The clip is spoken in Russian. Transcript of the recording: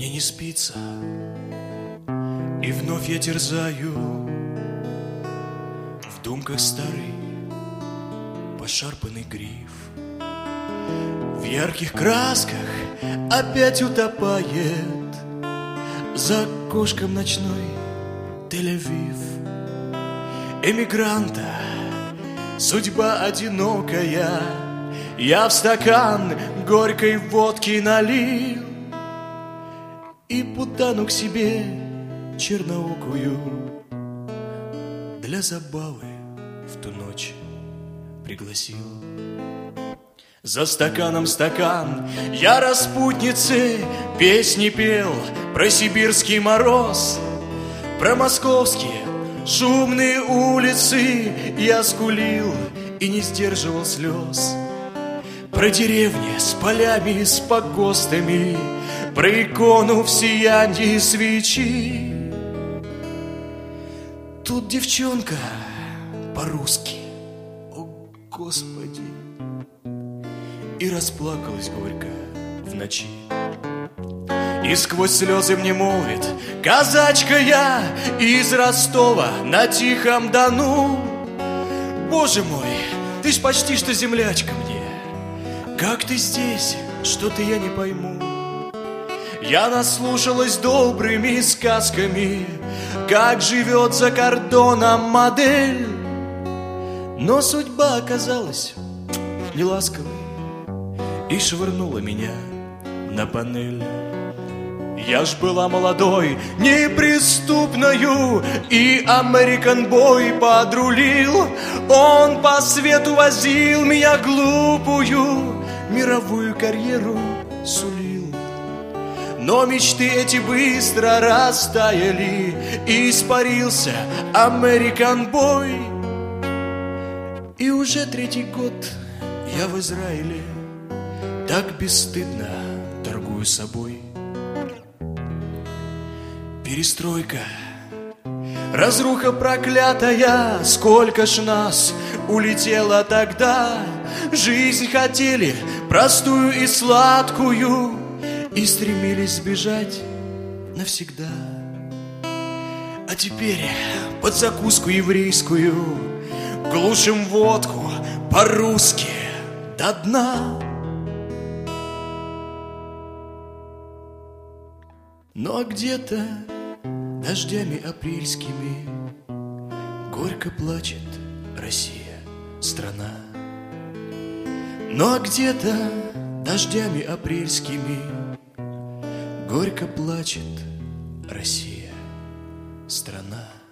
Мне не спится, и вновь я терзаю в думках старый пошарпанный гриф. В ярких красках опять утопает за окошком ночной Тель-Авив. Эмигранта судьба одинокая, я в стакан горькой водки налил и путану к себе черноокую для забавы в ту ночь пригласил. За стаканом стакан я распутнице песни пел про сибирский мороз, про московские шумные улицы я скулил и не сдерживал слез, про деревни с полями, с погостами, про икону в сиянии свечи. Тут девчонка по-русски, о Господи, и расплакалась горько в ночи. И сквозь слезы мне молвит: казачка я из Ростова на Тихом-Дону. Боже мой, ты ж почти что землячка мне. Как ты здесь, что-то я не пойму. Я наслушалась добрыми сказками, как живет за кордоном модель, но судьба оказалась неласковой и швырнула меня на панель. Я ж была молодой, неприступною, и американ-бой подрулил. Он по свету возил меня глупую, мировую карьеру сулил. Но мечты эти быстро растаяли, и испарился американ-бой. И уже 3-й год я в Израиле так бесстыдно торгую собой. Перестройка, разруха проклятая, сколько ж нас улетело тогда. Жизнь хотели простую и сладкую, и стремились сбежать навсегда. А теперь под закуску еврейскую глушим водку по-русски до дна. Ну а где-то дождями апрельскими горько плачет Россия, страна. Ну а где-то дождями апрельскими горько плачет Россия, страна.